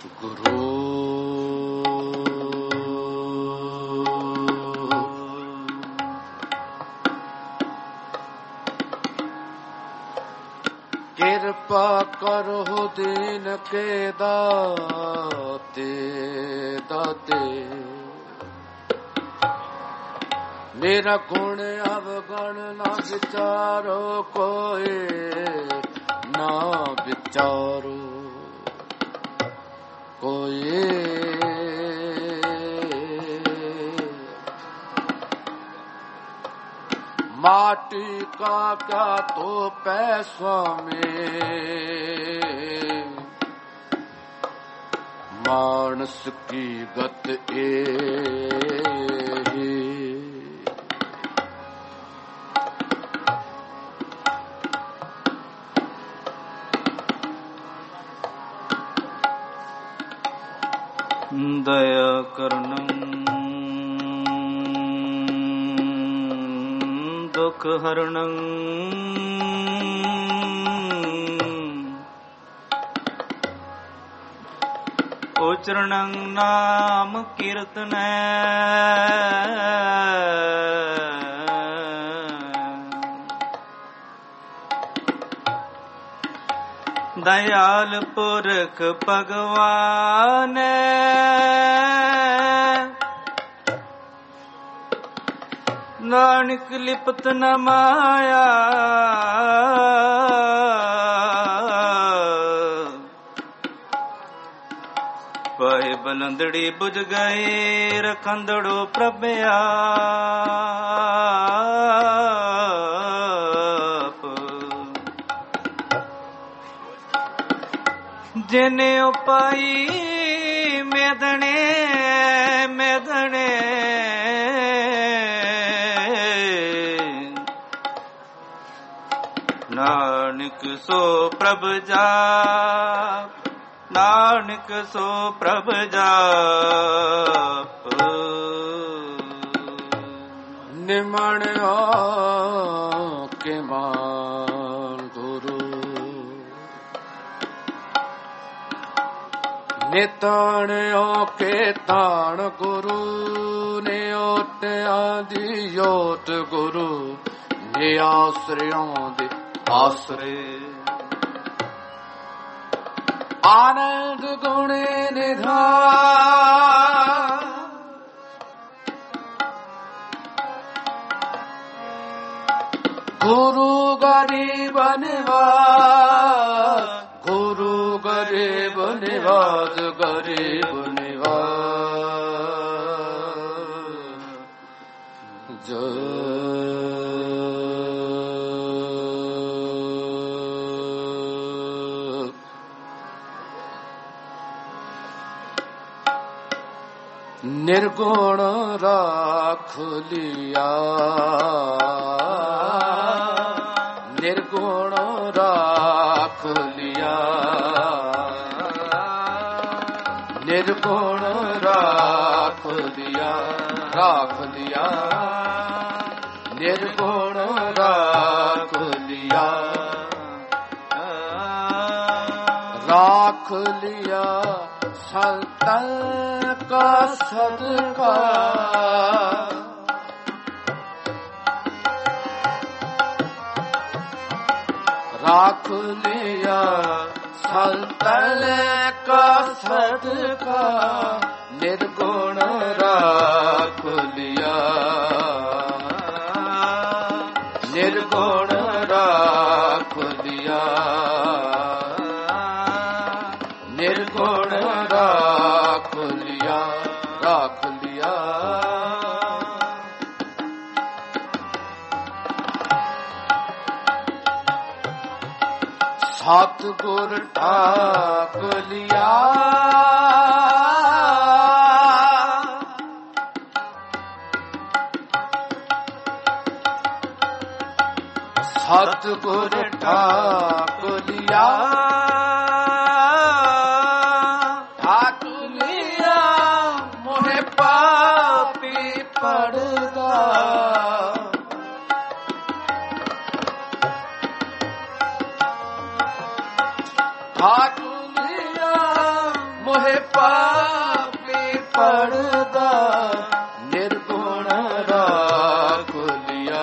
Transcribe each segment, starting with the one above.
ਗੁਰੂ ਕਿਰਪਾ ਕਰੋ ਦੀਨ ਕੇ ਦਾਤੇ ਦਾਤੇ, ਮੇਰਾ ਗੁਣ ਅਵਗਣ ਨਾ ਵਿਚਾਰੋ ਕੋਏ ਨਾ ਵਿਚਾਰੋ ਕੋਏ। माटी का क्या तो पैसा में, मानस की गत एही। दया करनं दुख हरणं, उच्चरणं नाम कीर्तनै, दयाल पुरख भगवान, नानक लिपत न माया। पाए बलंदड़ी बुझ गए रखंदड़ो प्रभया। जिने उपाई मेदने मेदने, नानक सो प्रभ जाप, नानक सो प्रभ जाप। निमण के मान गुरु, निताण के ताण गुरु, ने ओट आदि योट गुरु, ने आश्रयों दे आसरे। आनंद गुण निधान, गुरु गरीब निवास, गुरु गरीब निवास, गरीब निवास। निर्गुण राख लिया, निर्गुण राख लिया, निर्गुण राख लिया, राख लिया, निर्गुण राख लिया, राख लिया संतन का सदका। राख लिया संतन का सदका, निर्गुण राख लिया, निर्गुण राख लिया, निर्गुण राख लिया, राख लिया। सतगुर ठाक लिया, सतगुर ठाक लिया, ठाक लिया मोहे पापी पड़गा। ठाक लिया मोहे मोहे पापी पड़दा निर्गुण राख लिया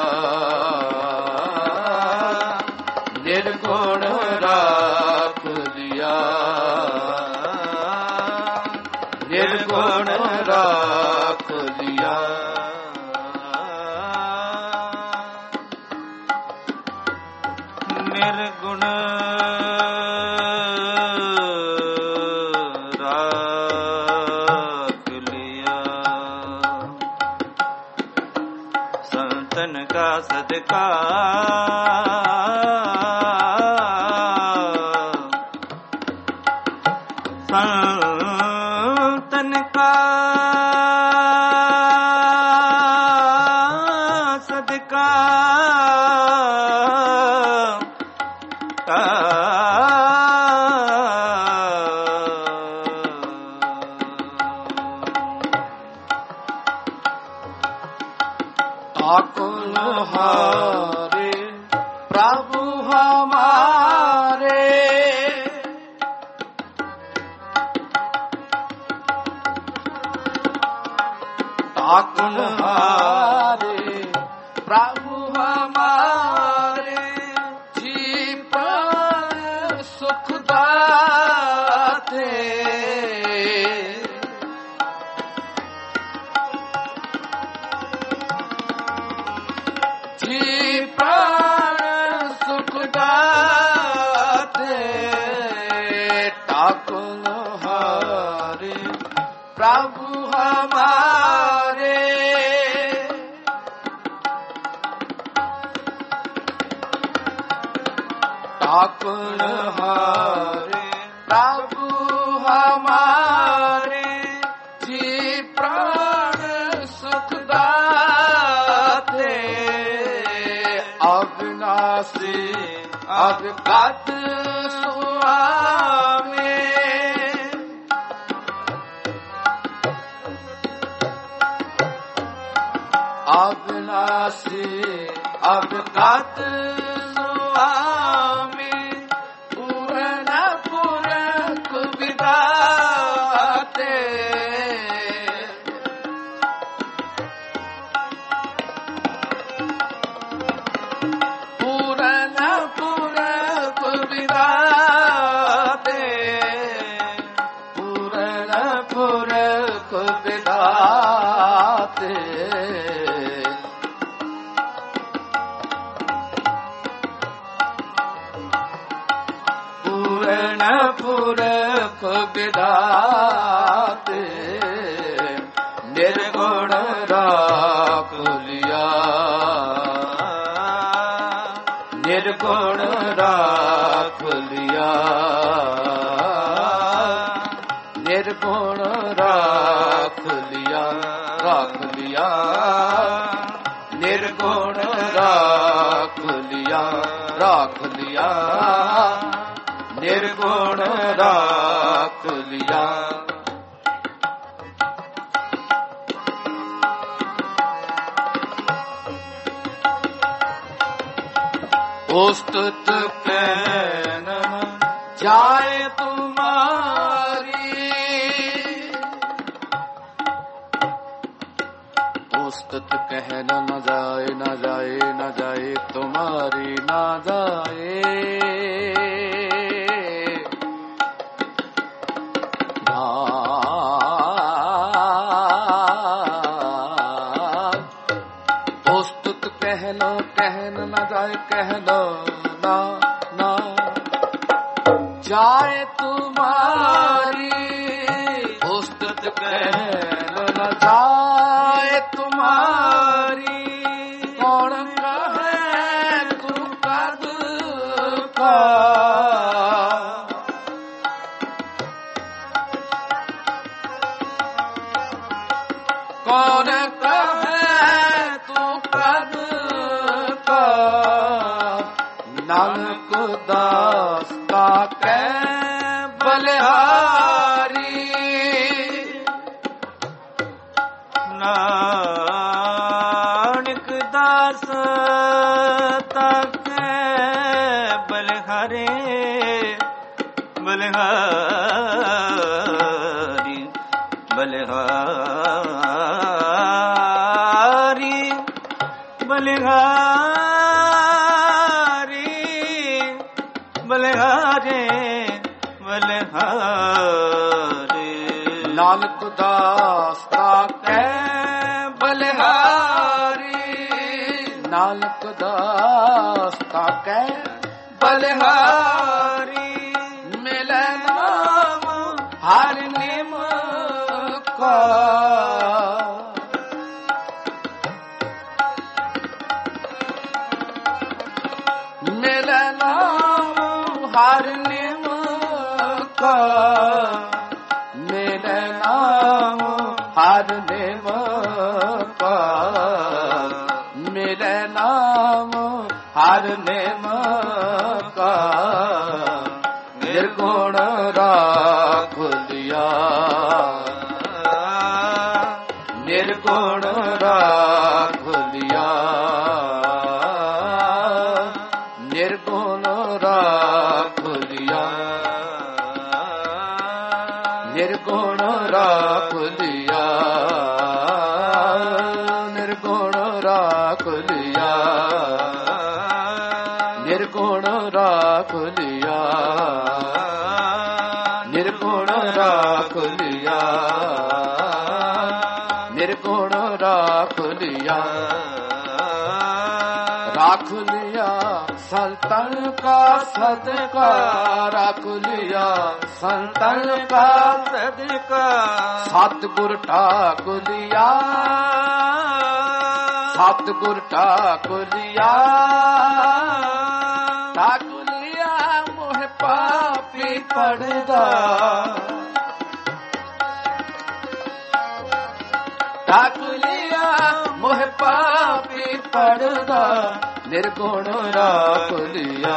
निर्गुण राख लिया निर्गुण राख लिया निर्गुण राख लिया संतन का सदका संतन का सदका आकुल हारे प्रभु हमारे आकुल हारे प्रभु हमारे जीवन सुख दाते सुख दाते ठाकुर हारे प्रभु हमारे ठाकुर हारे प्रभु हमारे जी प्राण सुख दाते अविनाशी अवगत स्वामी अविनाशी अवगत स्वामी पूर्ण पुरख विदाते पूर्ण पुरख विदाते पूर्ण पुरख विदाते पुरख विदाते निर्गुण राख लिया निर्गुण राख लिया निर्गुण राख लिया निर्गुण राख लिया निर्गुण राख लिया उस्तुत कहन जाए तुम्हारी उस्तुत कहन न जाए न जाए न जाए तुम्हारी न जाए उस्तुत कहनो कहन न जाए कहनो ना ना जाए तुम्हारी उस्तुत कहन न जाए तुम्हारी कौन कहे तू कद का कौन कहे तू कद का नानक दास का कै बलिहारी नानक दास तक बलिहारे बलिहारी ਬਲਿਹਾਰੀ ਬਲਿਹਾਰੀ ਬਲਿਹਾਰੇ ਬਲਿਹਾਰੇ ਨਾਨਕ ਦਾਸ ਤਾਕੈ ਬਲਿਹਾਰੀ ਨਾਨਕ ਦਾਸ ਤਾਕੈ ਬਲਿਹਾਰੀ ਮਿਲੈ ਨਾਮ ਹਰਿ ਨਿਮ ਕਾ ਮਿਲੈ ਨਾਮ ਹਰਿ ਨਿਮ ਕਾ ਮਿਲੈ ਨਾਮ ਹਰਿ ਨਿਮ ਕਾ ਮਿਲੈ ਨਾਮ ਹਰਿ ਨਿਮ ਕਾ ਨਿਰਗੁਣ ਰਾਖ ਲਿਆ ਨਿਰਗੁਣ ਰਾਖ ਲਿਆ ਨਿਰਗੁਣ ਰਾਖ ਲਿਆ ਨਿਰਗੁਣ ਰਾਖ ਲਿਆ ਨਿਰਗੁਣ ਰਾਖ ਲਿਆ ਨਿਰਗੁਣ ਰਾਖ ਲਿਆ ਨਿਰਗੁਣ ਰਾਖ ਲਿਆ ਨਿਰਗੁਣ ਰਾਖ ਲਿਆ ਰਾਖ ਲਿਆ ਸੰਤਨ ਕਾ ਸਦਕਾ ਰਾਖ ਲਿਆ ਸੰਤਨ ਕਾ ਸਦਕਾ ਸਤਿਗੁਰ ਠਾਕੁਰਿਆ ਸਤਿਗੁਰ ਠਾਕੁਰਿਆ ਠਾਕੁਰਿਆ ਮੋਹ ਪਾਪੀ ਪੜਦਾ ਠਾਕੁਰਿਆ ਮੋਹ ਪਾਪੀ ਪੜਦਾ ਨਿਰਗੁਣ ਰਾਖ ਲਿਆ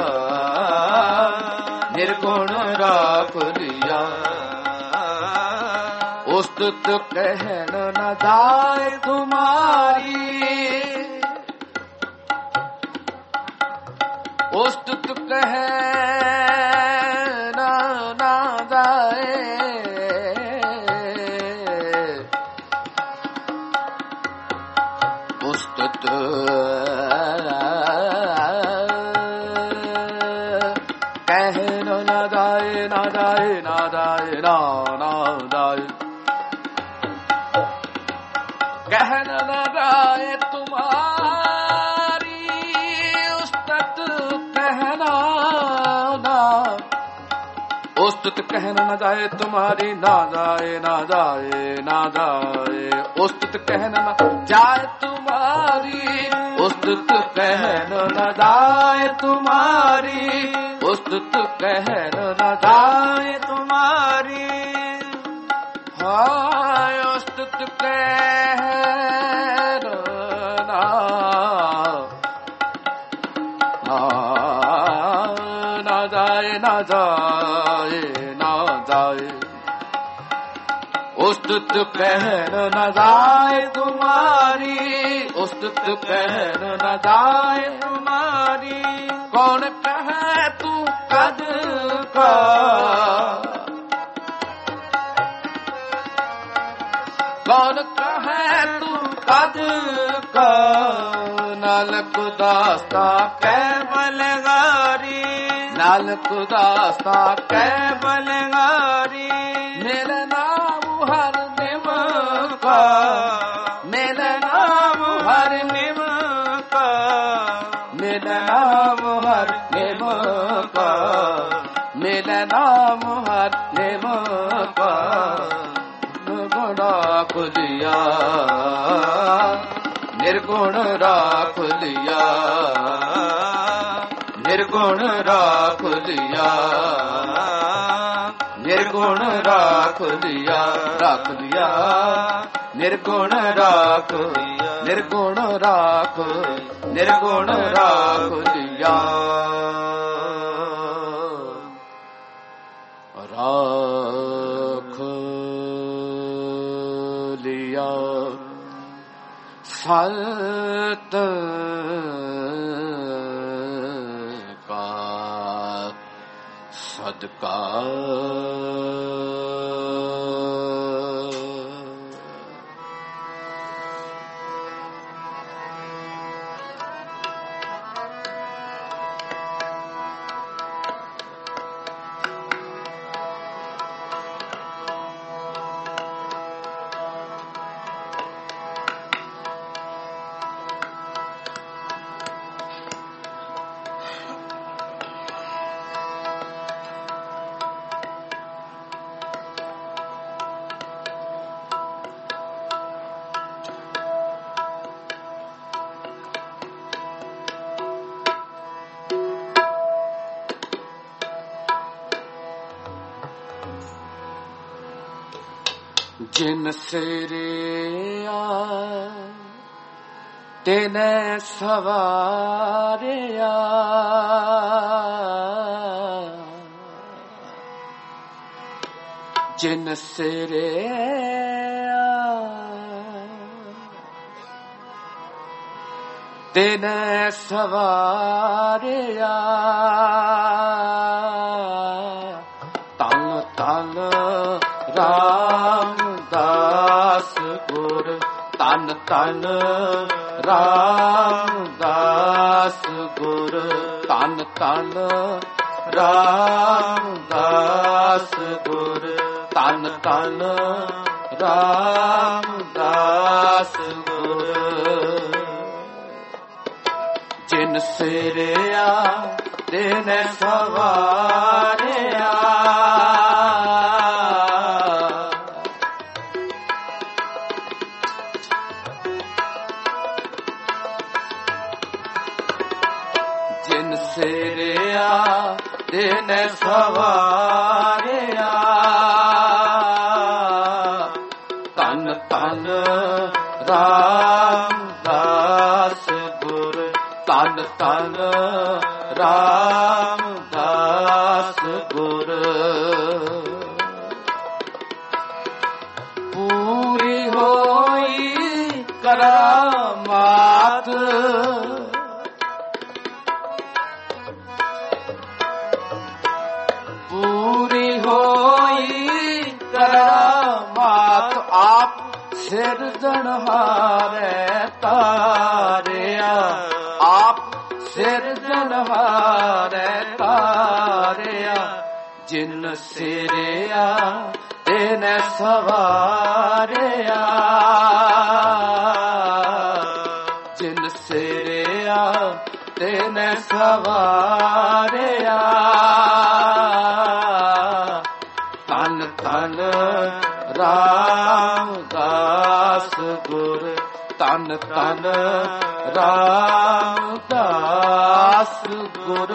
ਨਿਰਗੁਣ ਰਾਖ ਲਿਆ ਉਸਤਤ ਕਹਿਣ ਨ ਜਾਏ ਤੁਮਾਰੀ ਉਸਤਤ ਕਹਿਣ ਨ ਜਾਏ ਉਸਤਤ ਕਹਿਣ ਨ ਜਾਏ ਨ ਜਾਏ ਨ ਜਾਏ ਨਾ ਜਾਏ ਕਹਿਣ ਨ ਜਾਏ ਤੁਮਾਰੀ ਉਸਤਤ ਕਹਿਣਾ ਨਾ ਉਸਤਤ ਕਹਿਣ ਨ ਜਾਏ ਤੁਮਾਰੀ ਨਾ ਜਾਏ ਨਾ ਜਾਏ ਨਾ ਜਾਏ ਉਸਤਤ ਕਹਿਣ ਨ ਜਾਏ ਤੁਮਾਰੀ ਉਸਤਤ ਕਹਿਣ ਨ ਜਾਏ ਤੁਮਾਰੀ ਉਸਤਤ ਕਹਿਣ ਨ ਜਾਏ ਤੁਮਾਰੀ ਹਾਏ ਉਸਤਤ ਕਹਿਣ ਨਾ ਜਾਏ ਨਾ ਜਾਏ ਨਾ ਜਾਏ ਉਸਤਤ ਕਹਿਣ ਨ ਜਾਏ ਤੁਮਾਰੀ ਉਸਤਤ ਕਹਿਣ ਨ ਜਾਏ ਤੁਮਾਰੀ ਕੌਣ ਕਹੈ ਤੂੰ ਕਦ ਕਾ ਕੌਣ ਕਹੈ ਤੂੰ ਕਦ ਕਾ ਨਾਨਕ ਦਾਸਤਾ ਕਹਿ ਬਲਗਾਰੀ ਨਾਨਕ ਦਾਸਤਾ ਕਹਿ ਬਲਗਾਰੀ ਮੇਰਾ ਨਾਮ ਹਰ ਨਿਮ ਕਾ ਮੇਰਾ ਨਾਮ ਹਰ ਨਿਮ ਕਾ ਮੇਰਾ ਨਾਮ ਹਰ ਨਿਮ ਕਾ ਮੇਰਾ ਨਾਮ ਹਰ ਨਿਮ ਕਾ ਰਾਖ ਲਿਆ ਨਿਰਗੁਣ ਰਾਖ ਲਿਆ ਨਿਰਗੁਣ ਰਾਖ ਲਿਆ ਨਿਰਗੁਣ ਰਾਖ ਲਿਆ ਰੱਖ ਲਿਆ ਨਿਰਗੁਣ ਰਾਖ ਨਿਰਗੁਣ ਰਾਖ ਨਿਰਗੁਣ ਰਾਖ ਲਿਆ ਰਾਖ ਲਿਆ ਸੰਤ ਕਾ ਸਦਕਾ ਜਿਨ ਸਿਰਿਆ ਤੈਨੇ ਸਵਾਰਿਆ ਜਿਨ ਸਿਰਿਆ ਤੈਨੇ ਸਵਾਰਿਆ ਤਨ ਤਨ ਰਾਮਦਾਸ ਗੁਰ ਤਨ ਤਨ ਰਾਮਦਾਸ ਗੁਰ ਤਨ ਤਨ ਰਾਮਦਾਸ ਗੁਰ ਤਨ ਤਨ ਰਾਮਦਾਸ ਗੁਰ ਜਿਨ ਸਿਰਿਆ ਤੈਨੇ ਸਵਾਰਿਆ ਜਿਨ ਸਿਰਿਆ ਤੈਨੇ ਸਵਾਰਿਆ ਤਨ ਤਨ ਰਾਮਦਾਸ ਗੁਰ ਤਨ ਤਨ ਰਾਮਦਾਸ ਗੁਰ ਪੂਰੀ ਹੋਈ ਕਰਾਮਾਤ ਪੂਰੀ ਹੋਈ ਕਰਾਮਾਤ ਆਪ ਸਿਰਜਣਹਾਰੇ ਤਾਰਿਆ ਆਪ ਸਿਰਜਣਹਾਰੇ ਤਾਰਿਆ ਜਿਨ ਸਿਰਿਆ ਤੈਨੇ ਸਵਾਰਿਆ ਜਿਨ ਸਿਰਿਆ ਤੈਨੇ ਸਵਾਰਿਆ ਤਨ ਤਨ ਰਾਮਦਾਸ ਗੁਰ ਤਨ ਤਨ ਰਾਮਦਾਸ ਗੁਰ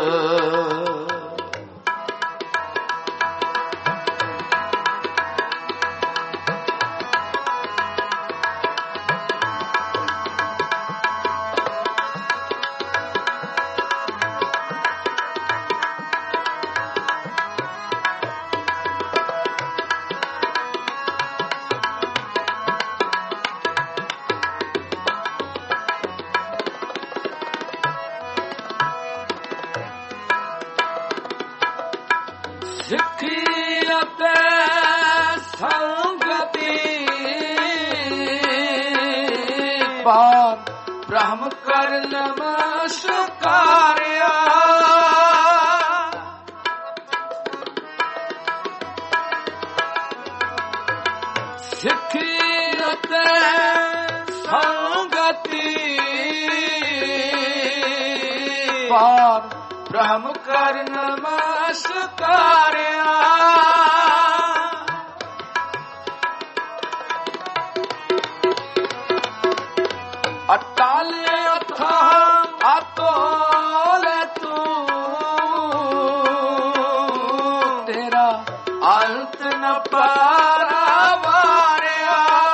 ਸਿੱਖੀ ਅਤੇ ਸੰਗਤੀ ਪਾਰ ਬ੍ਰਹਮ ਕਰ ਨਮਸਕਾਰਿਆ ਸਿੱਖੀ ਅਤੇ ਸੰਗਤੀ ਪਾਰ ਬ੍ਰਹਮ ਕਰ ਨਮਸਕਾਰਿਆ ਅਟਾਲੇ ਅਥਾਹ ਅਤੋਲੇ ਤੂੰ ਤੇਰਾ ਅੰਤ ਨ ਪਾਰਾਵਾਰਿਆ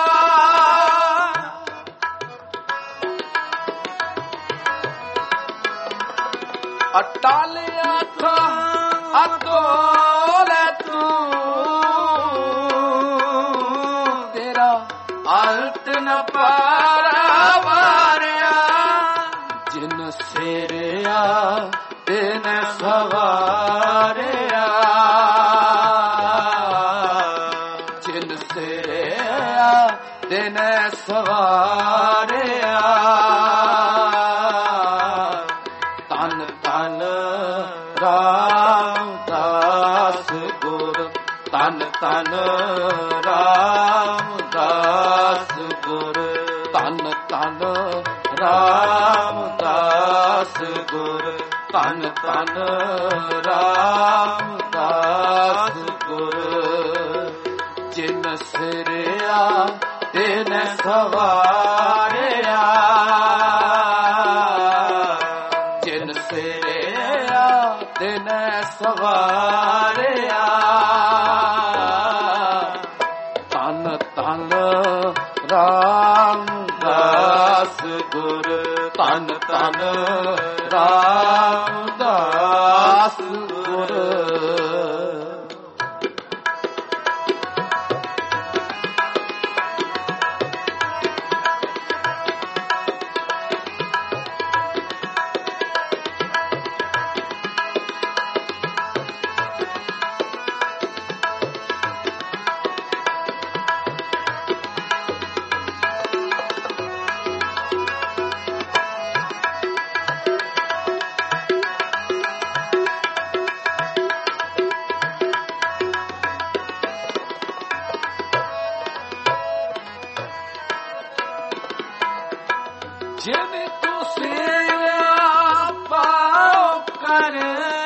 ਅਟਾਲੇ ਅਥਾਹ ਅਤੋਲੇ ਤੂੰ ਤੇਰਾ ਅੰਤ ਨ ਪਾਰਾਵਾਰਿਆ ਜਿਨ ਸਿਰਿਆ ਤੈਨੇ ਸਵਾਰਿਆ ਜਿਨ ਸਿਰਿਆ ਤੈਨੇ ਸਵਾਰਿਆ ਤਨ ਤਨ ਰਾਮਦਾਸ ਗੁਰ ਤਨ ਤਨ ਰਾਮਦਾਸ ਗੁਰ ਤਨ ਤਨ ਰਾਮਦਾਸ ਗੁਰ ਤਨ ਤਨ ਰਾਮਦਾਸ ਗੁਰ ਜਿਨ ਸਿਰਿਆ ਤੈਨੇ ਸਵਾਰਿਆ ਜਿਨ ਸਿਰਿਆ ਤੈਨੇ ਸਵਾਰਿਆ ਤਨ ਧਨ ਰਾਮਦਾਸ ਗੁਰ ਧਨ ਧਨ ਰਾਮਦਾਸ ਗੁਰ ਜਿਨ ਤੂੰ ਸੇਵਾ ਪਾਉ ਕਰ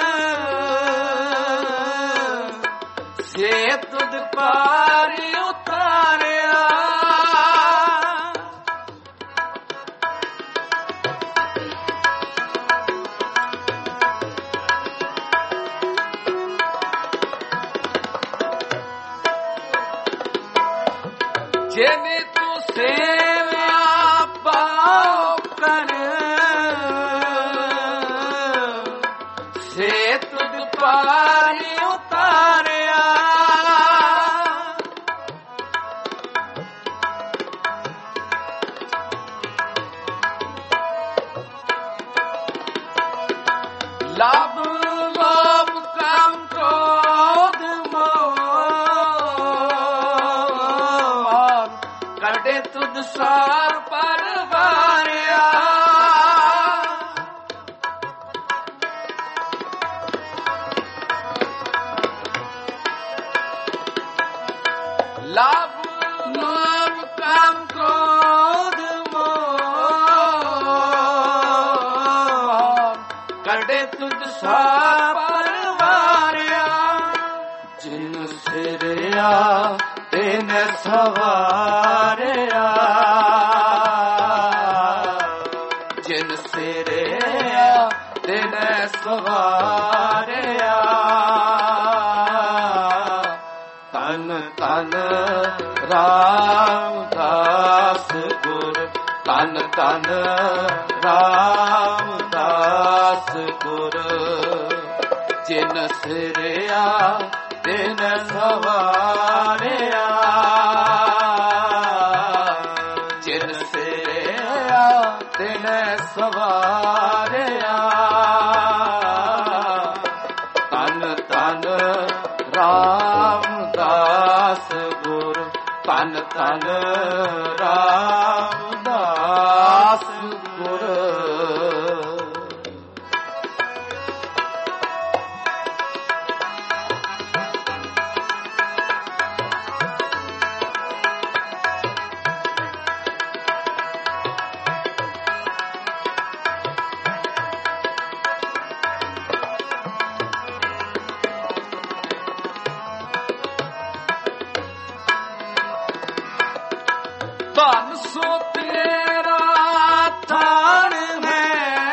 ਸੇ ਤੁਧ ਪਾਰ ਉਤਾਰਿਆ ਜਿਨ ਤੂੰ ਸੇਵਾ ਪਾਉ ਕਰ ਸੇ ਤੁਧ ਪਾਰ ਉਤਾਰਿਆ ਲਾਭ ਲੋਭ ਕਾਮ ਕ੍ਰੋਧ ਮੋਹ ਕੱਢੇ ਤੁਧ ਸਾਰ ਪਰਵਾਰਿਆ ਲਾਭ ਲੋਭ ਕਾਮ ਕ੍ਰੋਧ ਮੋਹ ਕੱਢੇ ਤੁਧ ਸਾਰ ਪਰਵਾਰਿਆ ਜਿਨ ਸਿਰਿਆ ਤਿਨ ਸਵਾਰਿਆ ਜਿਨ ਸਿਰਿਆ ਤਿਨ ਸਵਾਰਿਆ ਤਨ ਤਨ ਰਾਮਦਾਸ ਗੁਰ ਤਨ ਤਨ ਰਾਮਦਾਸ ਗੁਰ ਜਿਨ ਸਿਰਿਆ ਤਿਨ ਸਵਾਰਿਆ ਜਿਨ ਸਿਰਿਆ ਤਿਨ ਸਵਾਰਿਆ ਤਨ ਤਨ ਰਾਮਦਾਸ ਗੁਰ ਤਨ ਤਨ ਰਾਮਦਾਸ ਗੁਰ ਧਨ ਸੋ ਤੇਰਾ ਥਾਨ ਹੈ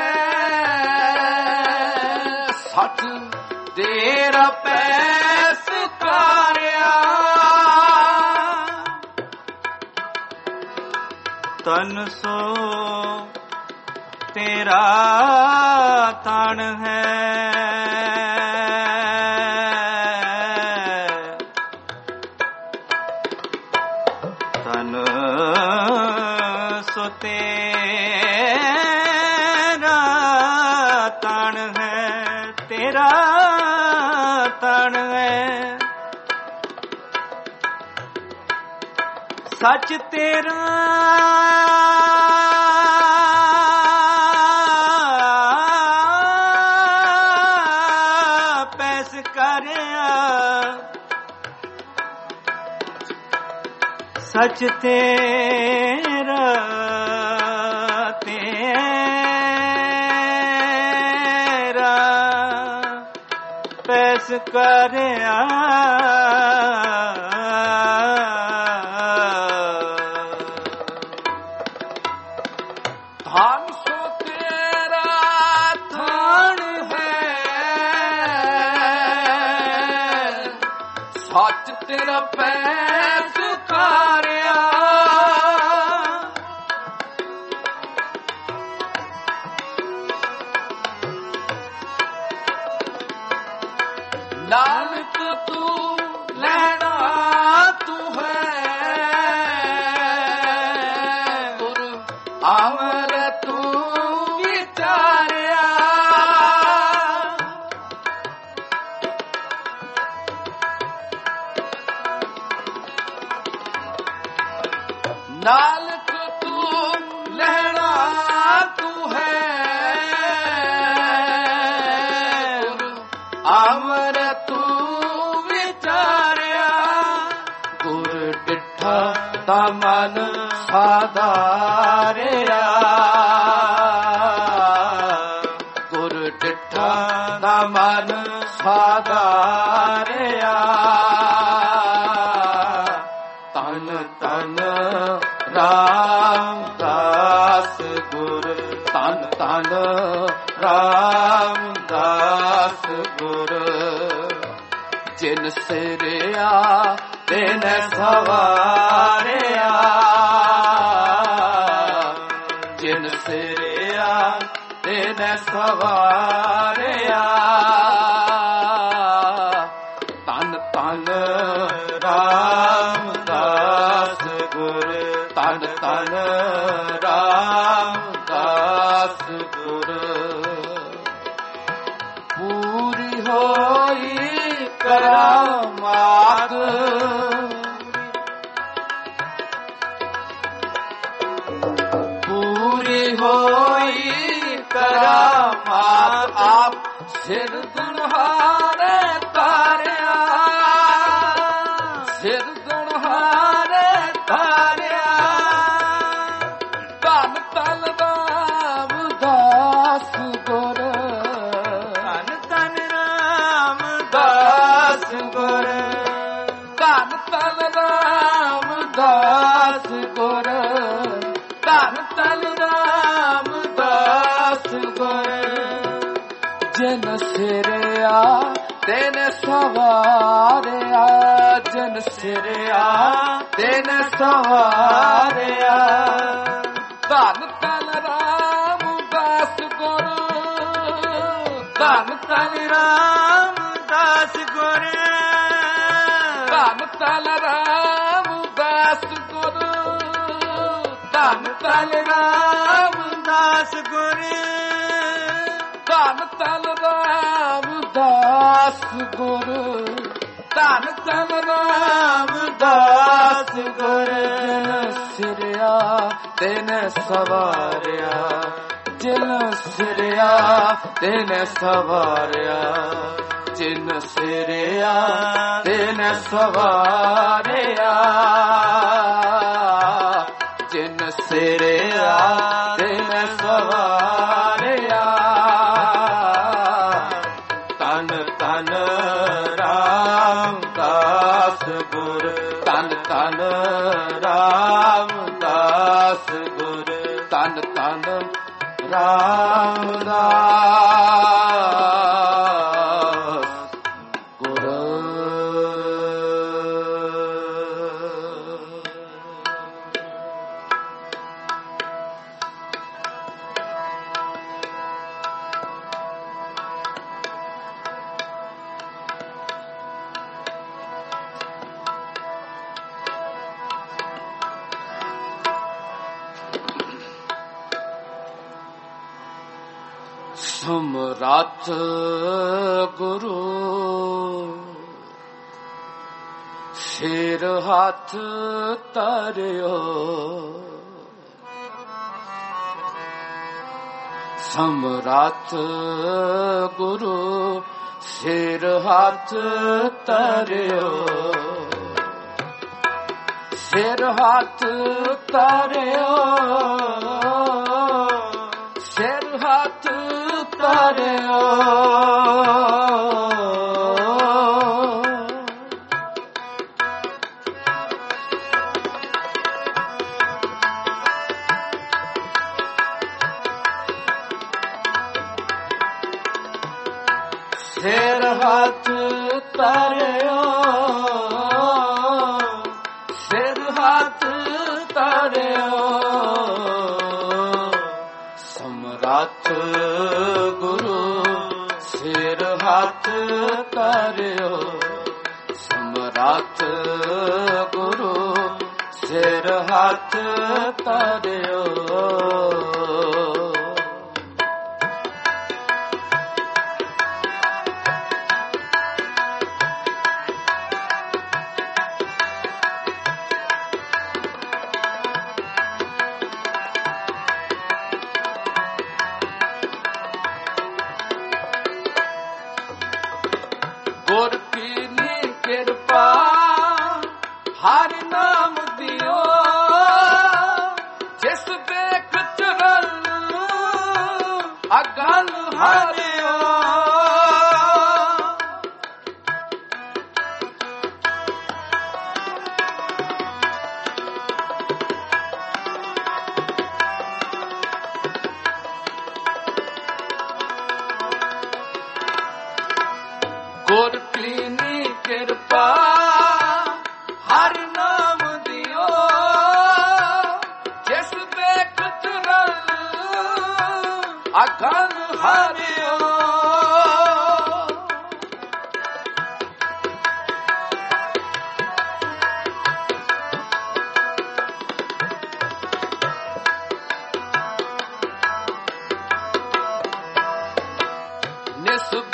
ਸੱਚ ਤੇਰਾ ਪੈਸ ਕਾਰਿਆ ਤਨ ਸੋ ਤੇਰਾ ਤਨ ਹੈ ਤਨ ਸੋ ਤੇਰਾ ਤਨ ਹੈ ਤੇਰਾ ਤਨ ਹੈ ਸੱਚ ਤੇਰਾ ਪੈਸ ਕਰਿਆ ਸੱਚ ਤੇਰਾ ਤੇਰਾ ਪੈਸ ਕਰਿਆ ਧਨ ਸੋ ਤੇਰਾ ਥਾਨ ਹੈ ਸੱਚ ਤੇਰਾ ਪੈਸ ਕਾਰਿਆ ਨਾਨਕ ਤੂੰ ਲੈਣਾ ਤੂੰ ਹੈ ਅਮਰ ਤੂੰ ਵਿਚਾਰਿਆ ਗੁਰ ਡਿਠਾ ਤਾ ਮਨ ਸਾਧਾਰਿਆ ਗੁਰ ਡਿਠਾ ਤਾ ਮਨ ਸਾਧਾਰਿਆ ਤਨ ਤਨ ਰਾਮਦਾਸ ਗੁਰ ਤਨ ਤਨ ਰਾਮਦਾਸ ਗੁਰ ਜਿਨ ਸਿਰਿਆ ਤਿਨ ਸਵਾਰਿਆ ਜਿਨ ਸਿਰਿਆ ਤਿਨ ਸਵਾਰਿਆ ਤਨ ਤਨ ਰਾਮਦਾਸ ਗੁਰ ਤਨ ਤਨ ਰਾਮਦਾਸ ਗੁਰ ਪੂਰੀ ਹੋਈ ਕਰਾਮਾਤ ਪੂਰੀ ਹੋਈ ਕਰਾਮਾਤ ਆਪ ਸਿਰ ਗੁਣਹਾਰੇ ਤਾਰਿਆ ਸਿਰ ਗੁਣਹਾਰੇ ਤਾਰਿਆ ਧੰਨ ਧੰਨ ਰਾਮਦਾਸ ਗੁਰ ਧੰਨ ਧੰਨ ਰਾਮਦਾਸ ਗੁਰ ਧੰਨ ਧੰਨ ਰਾਮਦਾਸ ਗੁਰ ਧੰਨ ਧੰਨ ਰਾਮਦਾਸ ਗੁਰ ਜਿਨ ਸਿਰਿਆ ਤਿਨ ਸਵਾਰਿਆ ਜਿਨ ਸਿਰਿਆ ਤਿਨ ਸਵਾਰਿਆ ਧੰਨ ਧੰਨ ਰਾਮਦਾਸ ਗੁਰ ਧੰਨ ਧੰਨ ਰਾਮਦਾਸ ਗੁਰ ਧੰਨ ਧੰਨ ਰਾਮਦਾਸ ਗੁਰ ਧੰਨ ਧੰਨ ਰਾਮਦਾਸ ਗੁਰ ਧੰਨ ਧੰਨ ਰਾਮਦਾਸ ਗੁਰ ਧੰਨ ਧੰਨ ਰਾਮਦਾਸ ਗੁਰ ਜਿਨ ਸਿਰਿਆ ਤਿਨ ਸਵਾਰਿਆ ਜਿਨ ਸਿਰਿਆ ਤਿਨ ਸਵਾਰਿਆ ਜਿਨ ਸਿਰਿਆ ਤਿਨ ਸਵਾਰਿਆ ਜਿਨ ਸਿਰਿਆ ਤਿਨ ਸਵਾਰਿਆ ਤਨ ਤਨ ਰਾਮਦਾਸ ਗੁਰ ਤਨ ਤਨ ਰਾਮਦਾਸ ਗੁਰ ਤਨ ਤਨ ਰਾਮਦਾਸ ਗੁਰ ਸਮਰੱਥ ਗੁਰੂ ਸਿਰ ਹੱਥ ਧਰਿਓ ਸਮਰੱਥ ਗੁਰੂ ਸਿਰ ਹੱਥ ਧਰਿਓ ਸਿਰ ਹੱਥ ਧਰਿਓ ਸਿਰ ਹੱਥ ਧਰਿਓ ਸਿਰ ਹੱਥ ਧਰਿਓ ਸਿਰ ਹੱਥ ਧਰਿਓ ਸਮਰੱਥ ਗੁਰੂ ਸਿਰ ਹੱਥ ਧਰਿਓ ਸਮਰੱਥ ਗੁਰੂ ਸਿਰ ਹੱਥ ਧਰਿਓ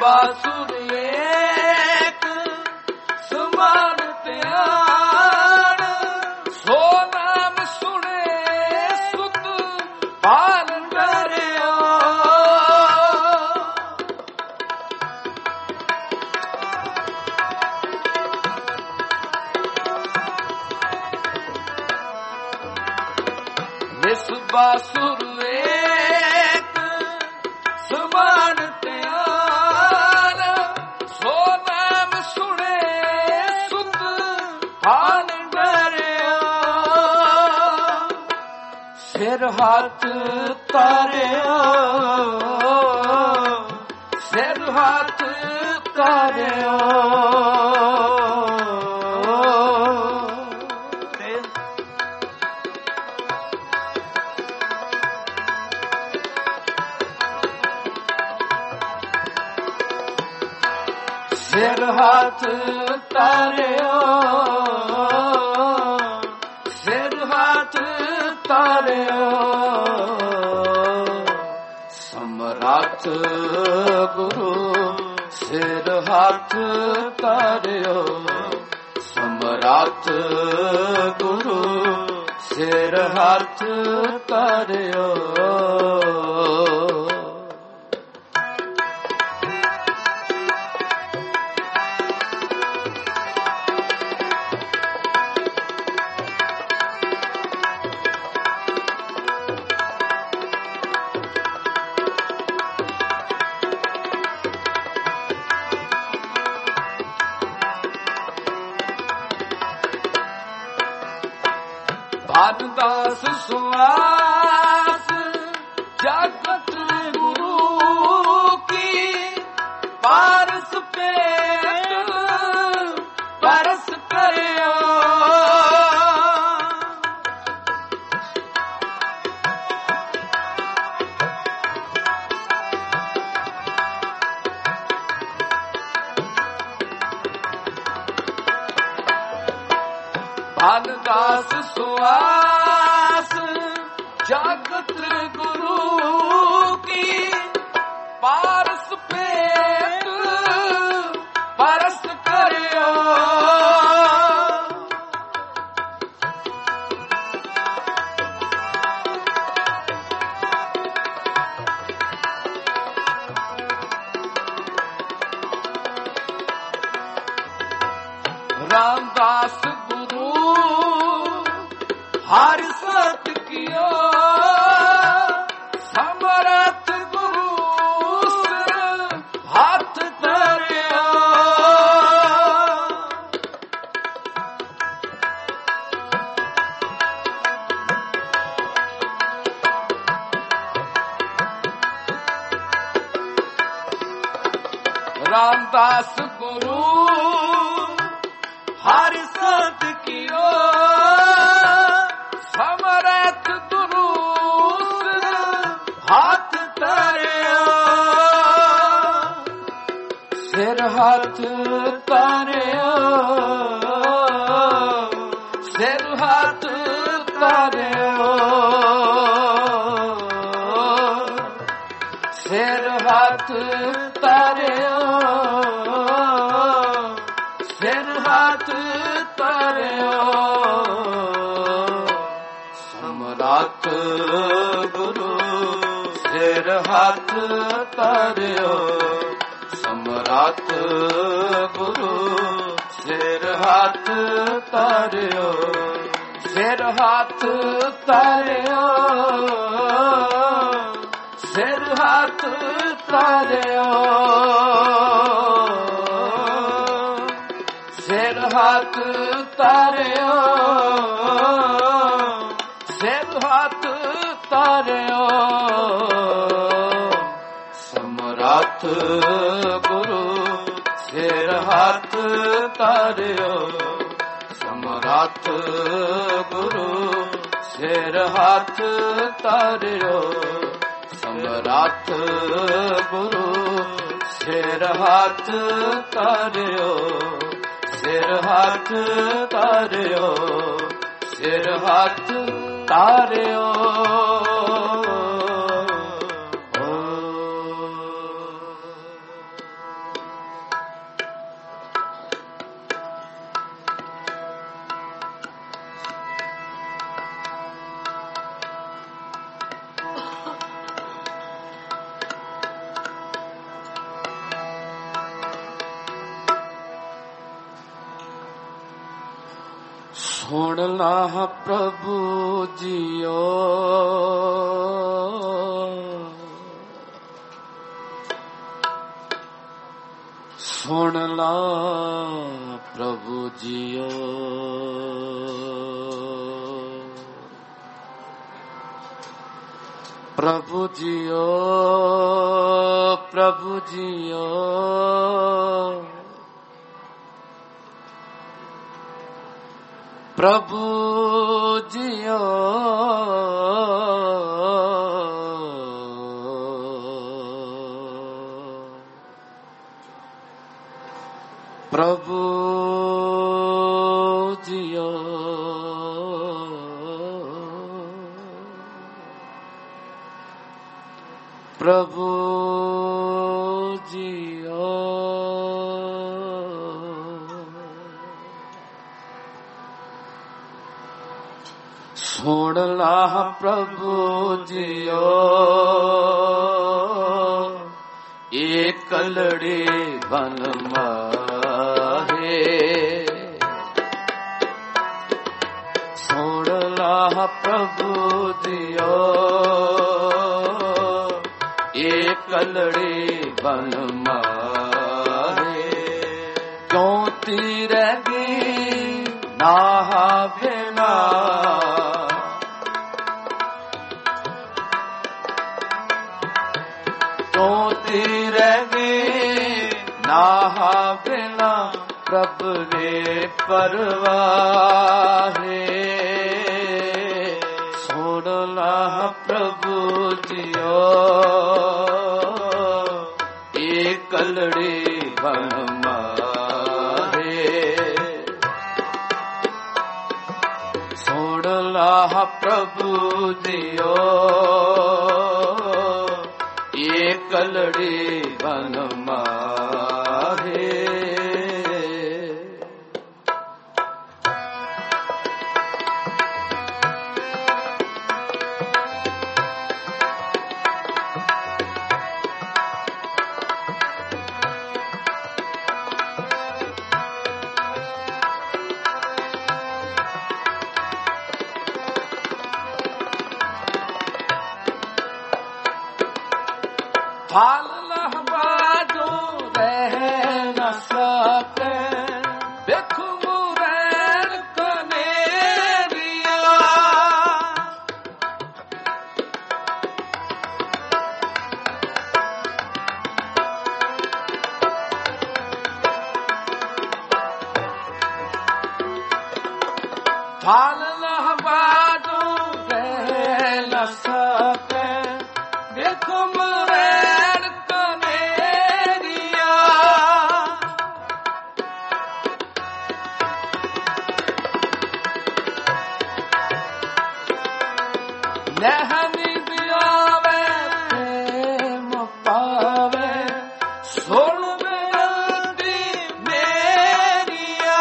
ਬਾਸੁਰ ਏਕ ਸਮਾਨ ਧਿਆਨ ਸੋ ਨਾਮ ਸੁਣੇ ਸੁਤ ਪਾਲ ਡਰਿਓ ਇਸ ਬਾਸੁਰ ਏਕ ਸਮਾਨ ਧਿਆਨ ਸੋ ਨਾਮ ਸੁਣੇ ਸੁਤ ਹਾਲ ਡਰਿਓ ਸਿਰ ਹੱਥ ਤਾਰਿਓ ਸਿਰ ਹੱਥ ਤਾਰਿਓ ਸਿਰ ਹੱਥ ਤਾਰਿਓ ਸਿਰ ਹੱਥ ਤਾਰਿਓ ਸਮਰੱਥ ਗੁਰੂ ਸਿਰ ਹੱਥ ਤਾਰਿਓ ਸਮਰੱਥ ਗੁਰੂ ਸਿਰ ਹੱਥ ਤਾਰਿਓ ਦਾਸ ਸੁਆਸ ਜਗਤ ਗੁਰੂ ਕੀ ਪਾਰਸ ਪੇਟ ਪਰਸ ਕਰਿਓ ਦਾਸ ਸੁਆਸ ਜਗਤ ਗੁਰੂ ਕੀ ਪਾਰਸ ਪੇਟ ਪਰਸ ਕਰਿਓ ਰਾਮਦਾਸ ਗੁਰੂ ਹਰਿ ਸਤ ਕੀਓ ਸਮਰੱਥ ਗੁਰੂ ਸਿਰ ਹੱਥ ਧਰਿਓ ਰਾਮਦਾਸ ਗੁਰੂ ਹਰਿ ਸਤ ਕੀਓ ਸਮਰੱਥ ਗੁਰੂ ਹੱਥ ਧਰਿਓ ਸਿਰ ਹੱਥ ਧਰਿਓ ਸਿਰ ਹੱਥ ਧਰਿਓ ਸਿਰ ਹੱਥ ਧਰਿਓ ਸਿਰ ਹੱਥ ਧਰਿਓ ਸਮਰੱਥ ਗੁਰੂ ਸਿਰ ਹੱਥ ਧਰਿਓ ਸਮਰੱਥ ਗੁਰੂ ਸਿਰ ਹੱਥ ਧਰਿਓ ਸਿਰ ਹੱਥ ਧਰਿਓ ਸਿਰ ਹੱਥ ਧਰਿਓ ਸਿਰ ਹੱਥ ਧਰਿਓ ਸਿਰ ਹੱਥ ਧਰਿਓ ਸਮਰੱਥ ਗੁਰੂ ਸਿਰ ਹੱਥ ਧਰਿਓ ਸਮਰੱਥ ਗੁਰੂ ਸਿਰ ਹੱਥ ਧਰਿਓ ਸਮਰੱਥ ਗੁਰੂ ਸਿਰ ਹੱਥ ਧਰਿਓ ਸਿਰ ਹੱਥ ਧਰਿਓ ਸਿਰ ਹੱਥ ਧਰਿਓ सुनना प्रभु जियो सुनना प्रभु जियो प्रभु जियो प्रभु जियो प्रभु जियो प्रभु जियो प्रभु जियो सुनना प्रभु जियो एक कलड़ी बन माहे सुनना प्रभु जियो एक कलड़ी बन माहे क्यों तीरगी नाहा बिना नाहा बिना प्रभु रे परवाहे सुनना प्रभु जियो एक कलड़ी बन माहे सुनना प्रभु जियो एक कलड़ी बन माहे फाल लहबाजो रह न सके देखो मुरैर कनेरिया फाल लहबाजो रह न सके देखो नहनी दियावे प्रेम पावे सोन बेनती मेरिया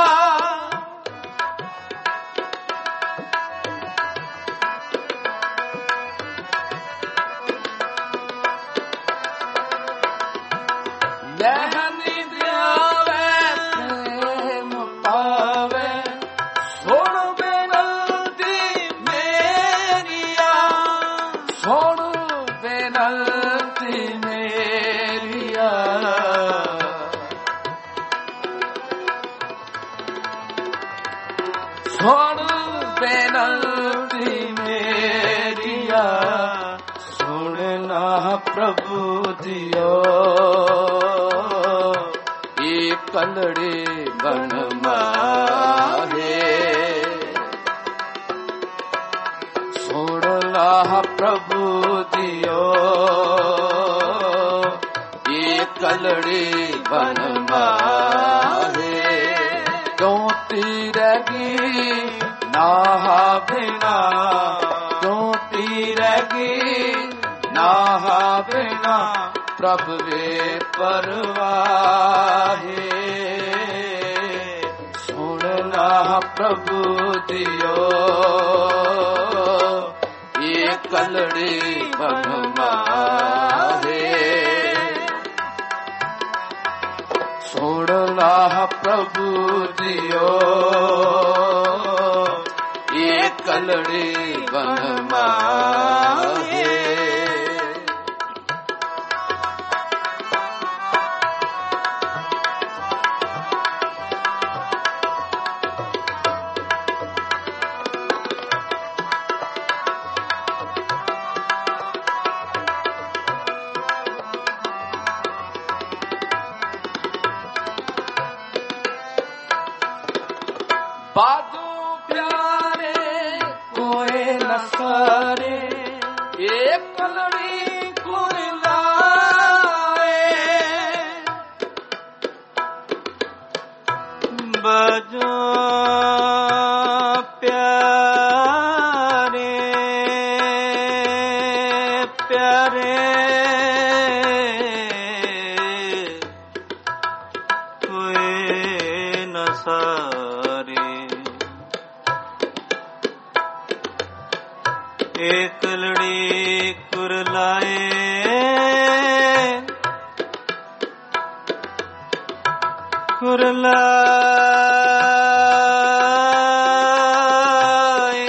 नहनी दियावे प्रेम पावे सोन बेनती सोन बेनती मेरिया सोन बेनती मेरिया सुनना प्रभु जियो एक कलड़ी बन माहे सुनना प्रभु जियो एक कलड़ी बन माहे क्यों तीरगी नाहा बिना क्यों तीरगी नाहा बिना प्रभु रे परवाहे सुनना प्रभु जियो एक कलड़ी बन माहे सुनना प्रभु जियो कलड़ी बन माहे। बाजू प्यारे कोई न सारे, एक कलड़ी गुण लाए। बाजू प्यारे प्यारे कोई न सारे, एक लड़ी कुरलाए। कुरलाए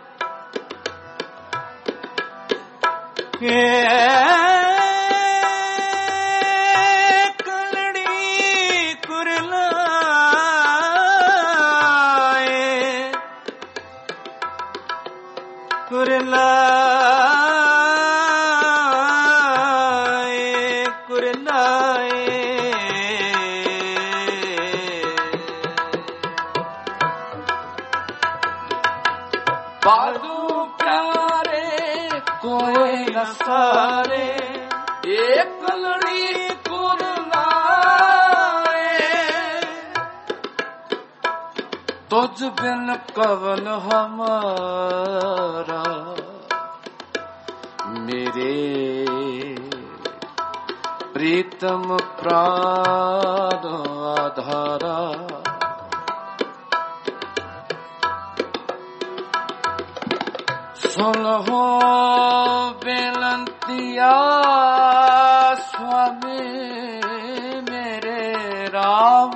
एक लड़ी कुरलाए। कुरलाए कुरलाए बाजू प्यारे कोई न सारे, एक कलड़ी गुण लाए। तुझ बिन कवन हमारा, मेरे प्रीतम प्राण आधारा। सुन हो बेनंतिया स्वामी मेरे राम,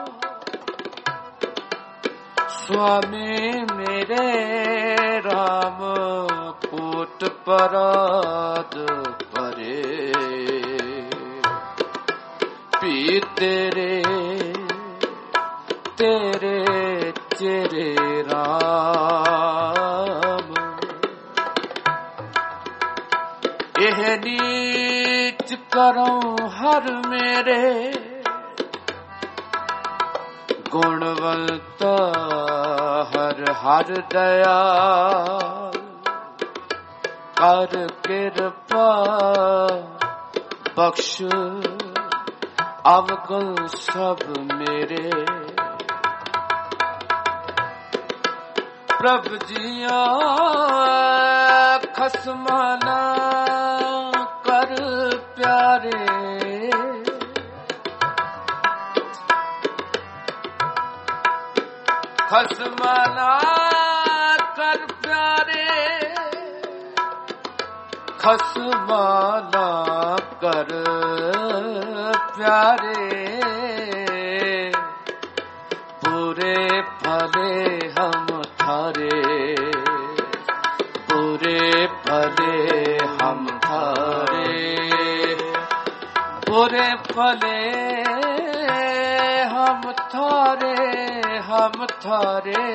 स्वामी मेरे राम कोट पराद परे। पी तेरे तेरे तेरे राम, यह नीच करूं हर मेरे। गुणवंत हर हर दयाल, कर कृपा बख्श अवगुण सब मेरे। प्रभ जिया खसमाना कर प्यारे, खसमाना कर प्यारे। खसमाना कर प्यारे, पूरे फले हम थारे। पूरे फले हम थारे, पूरे फले हम थारे। हम थारे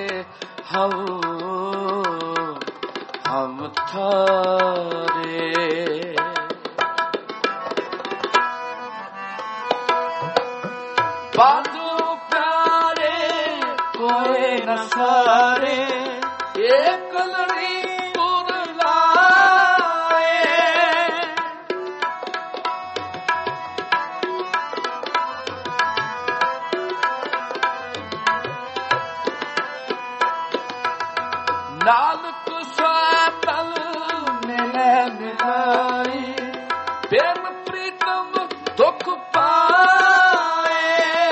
हम थारे। बाजू प्यारे कोई न सारे, एक लड़ी कुरलाए। नानक स्वातल मिले मिलाई, प्रेम प्रीतम दुख पाए।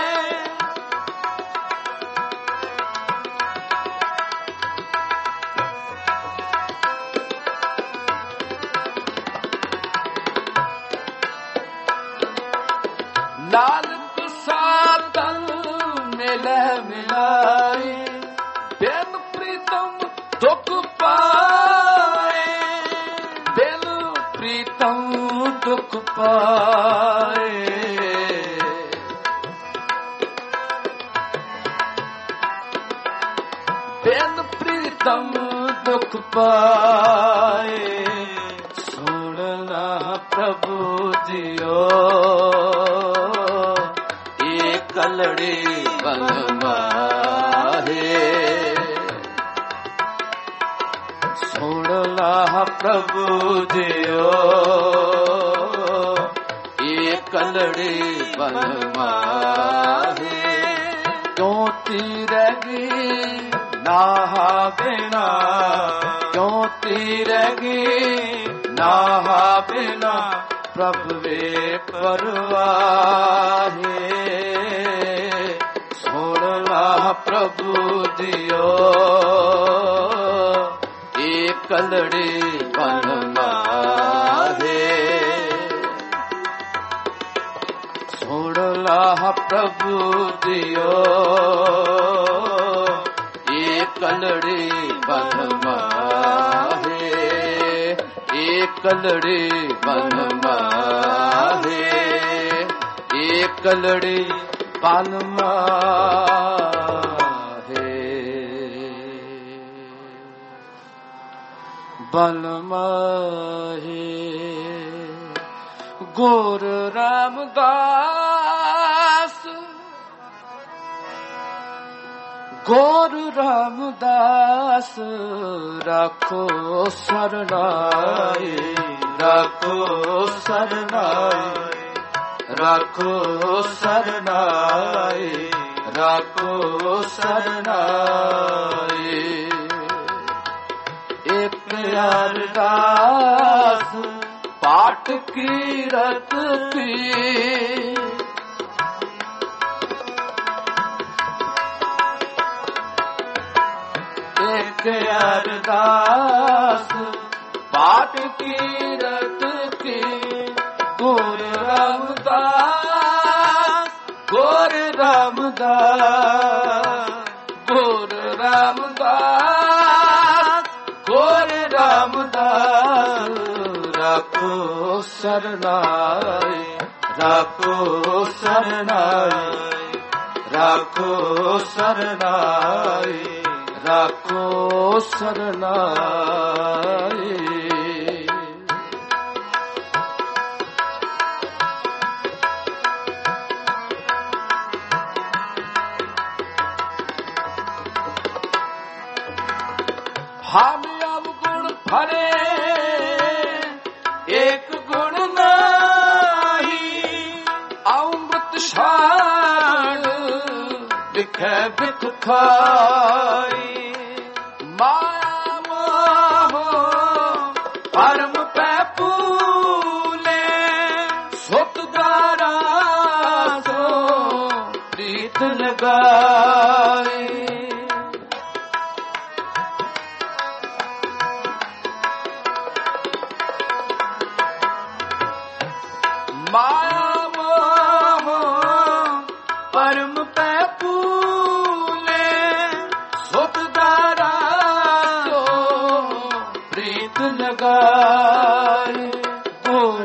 नानक स्वातल मिले मिलाई, प्रेम प्रीतम ਪਾਏ, ਬਿਨ ਪ੍ਰੀਤਮ ਦੁਖ ਪਾਏ। ਸੁਣ ਲਾ ਪ੍ਰਭੂ ਜੀਓ ਇਹ ਕਲੜੀ ਬਨ ਮਾਹੇ। ਸੁਣ ਲਾ ਪ੍ਰਭੂ ਜੀਓ ਇਹ ਕਲੜੀ ਬਨ ਮਾਹੇ। ਕਿਉਂ ਤੀਰੇ ਗੀ ਨਾਹਾ ਬਿਨਾ, ਕਿਉਂ ਤੀਰੇਗੀ ਨਾਹਾ ਬਿਨਾ, ਪ੍ਰਭ ਵੇ ਪਰਵਾਹੇ। ਸੁਣ ਲਾ ਪ੍ਰਭੂ ਜੀਓ ਇਹ ਕਲੜੀ ਬਨ ਮਾਹੇ। ਸੁਣ ਲਾ ਪ੍ਰਭੂ ਜੀਓ ਕਲੜੀ ਬਨ ਮਾਹੇ, ਇਹ ਕਲੜੀ ਬਨ ਮਾਹੇ, ਇਹ ਕਲੜੀ ਬਨ ਮਾਹੇ। ਬਨ ਮਾਹੇ ਗੁਰ ਰਾਮਦਾਸ, ਗੁਰੂ ਰਾਮਦਾਸ ਰੱਖੋ ਸਰਨਾਏ, ਰੱਖੋ ਸਰਨਾਏ, ਰੱਖੋ ਸਰਨਾਏ, ਰੱਖੋ ਸਰਨਾਏ। ਇੱਕ ਅਰਦਾਸ ਪਾਠ ਕੀਰਤ ਕੀ, ਇੱਕ ਅਰਦਾਸ ਪਾਠ ਕੀਰਤ ਕੀ। ਗੁਰ ਰਾਮਦਾਸ, ਗੁਰ ਰਾਮਦਾਸ, ਗੁਰ ਰਾਮਦਾਸ, ਗੁਰ ਰਾਮਦਾਸ ਰੱਖੋ ਸਰਨਾਏ, ਰੱਖੋ ਸਰਨਾਏ, ਰੱਖੋ ਸਰਨਾਏ, ਰੱਖੋ ਸਰਨਾਏ। ਹਮ ਅਵਗੁਣ ਭਰੇ ਏਕ ਗੁਣ ਨਾਹੀ, ਅੰਮ੍ਰਿਤ ਛਾੜ ਵਿਖੇ ਵਿਖ ਖਾਈ। ਮਾਇਆ ਮੋਹ ਪਰਮ ਪੈ ਪੂਲੇ, ਸੁਤ ਦਾਰਾ ਸੋ ਪ੍ਰੀਤ ਲਗਾਈ। ਮਾਇਆ ਮੋਹ ਪਰਮ ਪੈ ਪੂਲੇ, ਸੁਤ ਦਾਰਾ ਸੋ ਪ੍ਰੀਤ ਲਗਾਈ। ਗੁਰ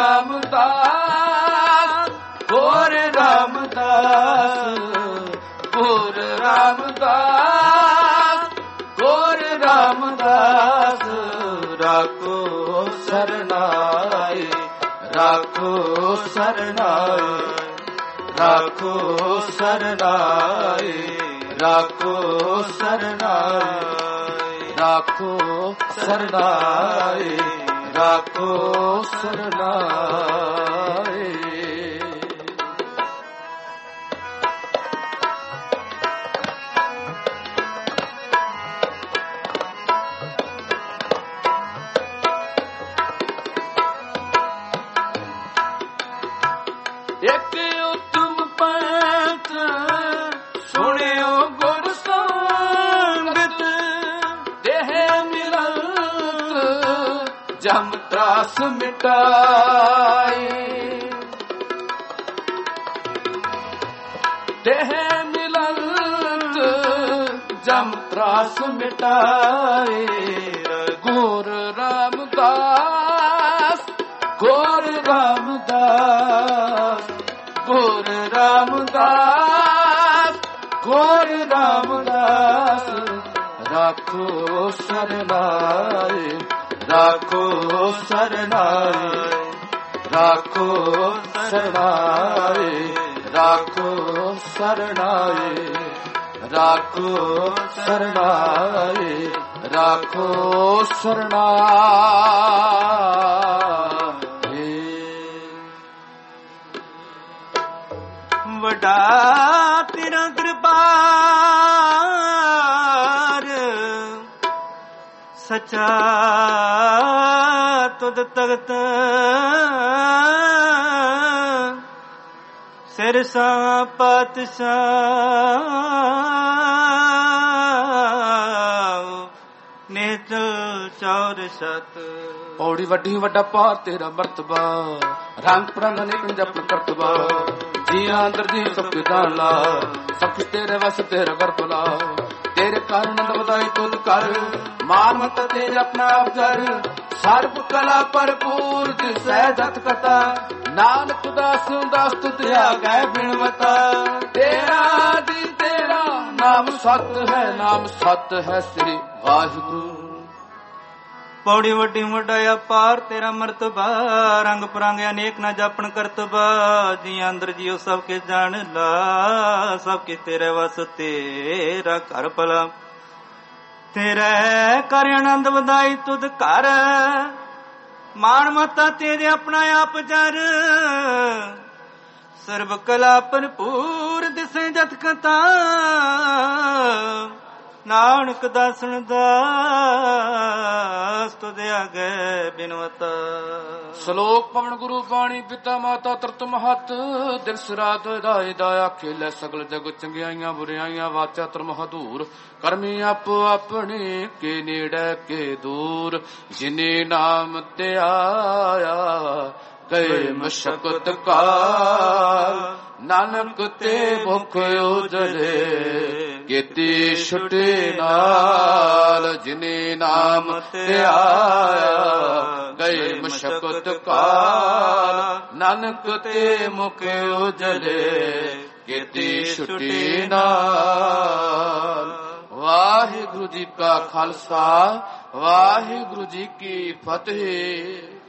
ਰਾਮਦਾਸ, ਗੁਰ ਰਾਮਦਾਸ, ਗੁਰ ਰਾਮਦਾਸ, ਗੁਰ ਰਾਮਦਾਸ ਰੱਖੋ ਸਰਨਾਏ, ਰੱਖੋ ਸਰਨਾਏ, ਰੱਖੋ ਸਰਨਾਏ, ਰੱਖੋ ਸਰਨਾਏ, ਰੱਖੋ ਸਰਨਾਏ, ਰੱਖੋ ਸਰਨਾਏ। ਇੱਕ ਉਤਮ ਪੰਥ ਸੁਣਿਓ ਗੁਰ ਸੰਗਤ, ਦੇਹ ਮਿਲਤ ਜਮ ਤਰਾਸ ਮਿਟਾਈ। ਦੇਹ ਮਿਲਤ ਜਮ ਤਰਾਸ ਮਿਟਾਈ। ਗੁਰ ਰਾਮਦਾਸ, ਗੁਰ ਰਾਮਦਾਸ, ਰਾਮਦਾਸ ਗੋਰ ਰਾਮਦਾਸ ਰਾਖੋ ਸਰਨਾਏ ਰਾਖੋ ਸਰਨਾਏ ਰਾਖੋ ਸਰਨਾਏ ਰਾਖੋ ਸਰਨਾਏ ਰਾਖੋ ਸਰਨਾਏ ਰਾਖੋ ਸਰਨਾਏ। ਵੱਡਾ ਤੇਰਾ ਦਰਬਾਰ ਸੱਚਾ ਤੁਧ ਤਖਤ ਸਿਰਸਾ ਪਾਤਸ਼ਾਹ ਨੇਤਲ ਚੌਰ ਸਤ। ਪੌੜੀ ਵੱਡੀ ਵੱਡਾ ਭਾਰ ਤੇਰਾ ਮਰਤਬਾ ਰੰਗ ਪ੍ਰੰਗ ਅਨੇਕ ਜਪ ਕਰਤਬਾ ਜੀਆਂ ਅੰਦਰ ਦੀ ਸਭ ਕਿਦਾਂ ਲਾ ਸਭ ਤੇਰੇ ਵਸ ਤੇਰਾ ਕਰ ਭਲਾ ਤੇਰੇ ਕਾਰਨ ਨੰਦ ਵਧਾਈ ਤੁਧ ਕਰ ਮਾਨ ਮਤ ਤੇਰੇ ਆਪਣਾ ਆਪ ਜਰ ਸਰਬ ਕਲਾ ਭਰਪੂਰ ਦਿਸੈ ਜਤ ਕਤਾ ਨਾਨਕ ਦਾਸ ਦਾਸ ਤੁਧ ਆਗੈ ਬਿਨਵਤਾ ਤੇਰਾ ਦੀ ਤੇਰਾ ਨਾਮ ਸਤ ਹੈ ਨਾਮ ਸਤ ਹੈ ਸ੍ਰੀ ਵਾਹਿਗੁਰੂ। ਪੌੜੀ ਵੱਡੀ ਵੱਡਾ ਅਪਾਰ ਤੇਰਾ ਮਰਤਬਾ ਰੰਗ ਪਰੰਗ ਅਨੇਕ ਨਾ ਜਾਪਣ ਕਰਤਬਾ ਜੀ ਅੰਦਰ ਜੀਓ ਸਭ ਕੇ ਜਾਣ ਲਾ ਸਭ ਕੇ ਤੇਰੇ ਵਸ ਤੇਰਾ ਘਰ ਭਲਾ ਤੇਰੇ ਕਰ ਆਨੰਦ ਵਧਾਈ ਤੁਧ ਘਰ ਮਾਣ ਮਤਾ ਤੇਰੇ ਆਪਣਾ ਆਪ ਜਰ ਸਰਬ ਕਲਾ ਭਰਪੂਰ ਦਿਸੇ ਜਤ ਕਤਾ ਨਾਨਕ ਦਾਸਨ ਦਾਸ ਤੁਧ ਆਗੇ ਬਿਨਵਤਾ। ਸ਼ਲੋਕ ਪਵਨ ਗੁਰੂ ਬਾਣੀ ਪਿਤਾ ਮਾਤਾ ਤਰਤ ਮਹਤ ਦਿਵਸ ਰਾਤ ਦਾਇ ਦਾਇਆ ਖੇਲੇ ਸਗਲ ਜਗ ਚੰਗਿਆਈਆਂ ਬੁਰਿਆਈਆਂ ਵਾਚਾ ਧਰਮ ਹਦੂਰ ਕਰਮੀ ਆਪੋ ਆਪਣੇ ਕੇ ਨੇੜੇ ਕੇ ਦੂਰ ਜਿਨੇ ਨਾਮ ਤੇ ਆਇਆ ਗਏ ਮਸ਼ਕਤ ਕਾਲ ਨਾਨਕ ਤੇ ਭੁਖ ਉਜਲੇ ਕੀਤੀ ਛੁਟੇ ਨਾਲ ਜਿਨੇ ਨਾਮ ਤੇ ਆਇਆ ਗਏ ਮਸ਼ਕਤ ਕਾਲ ਨਾਨਕ ਤੇ ਮੁਖ ਉਜਲੇ ਕੀਤੀ ਛੁਟੇ ਨਾਲ। ਵਾਹਿਗੁਰੂ ਜੀ ਕਾ ਖਾਲਸਾ ਵਾਹਿਗੁਰੂ ਜੀ ਕੀ ਫਤਿਹ।